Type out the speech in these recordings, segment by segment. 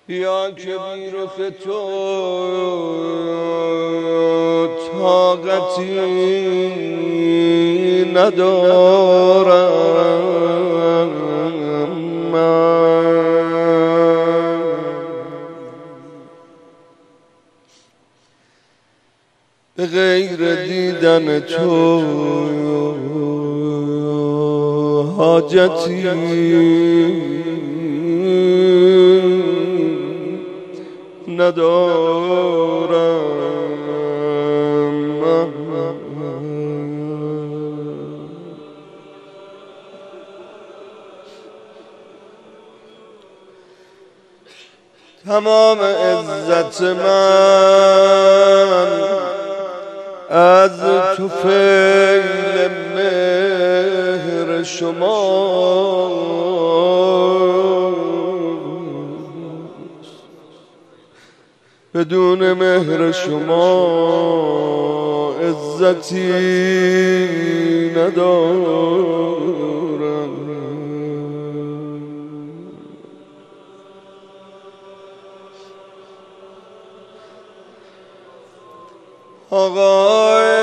یا که بی رخ تو طاقتی ندارم من، به غیر دیدن تو حاجتی ندارم. تمام عزت من از تو فیل مهر شما، بدون مهر شما عزتی ندارم. آقای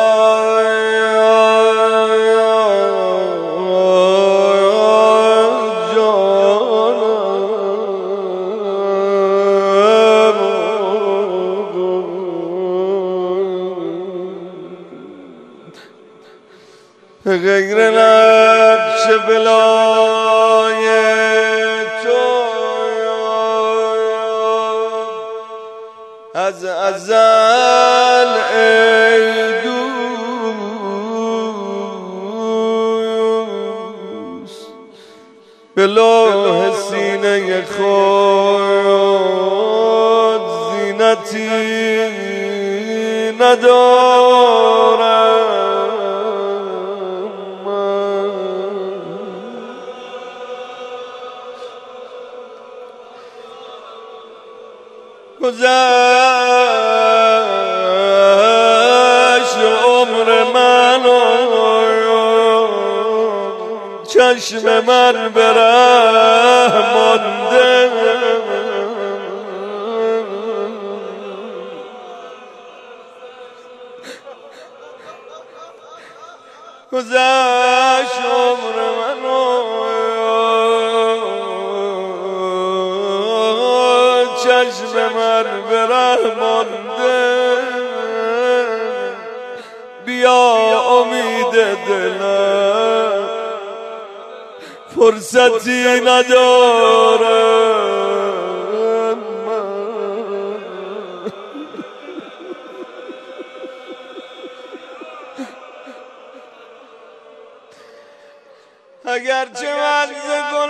غیر نقش بلای تو از ازل ای دوست، به لوح سینه خود زینتی ندارم. گذشت عمر من و چشم من به ره مانده، گذشت عمر من و چشم من به ره مانده، بیا امید دلم فرصتی ندارم من. اگرچه من ز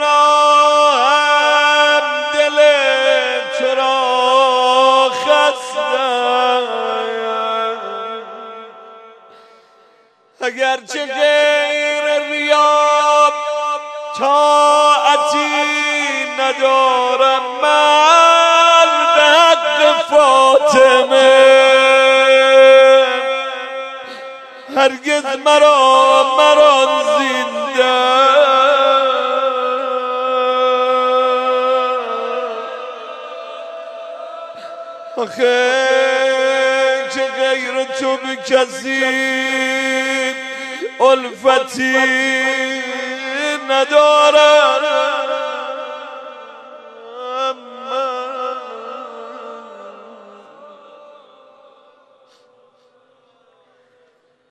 گناهم دل تو را خستم، اگرچه غیر ریا طاعتی ندارم من به حق فاطمه، هرگز مرا مران زنده. آخه که غیر تو به کسی الفتی ندارم.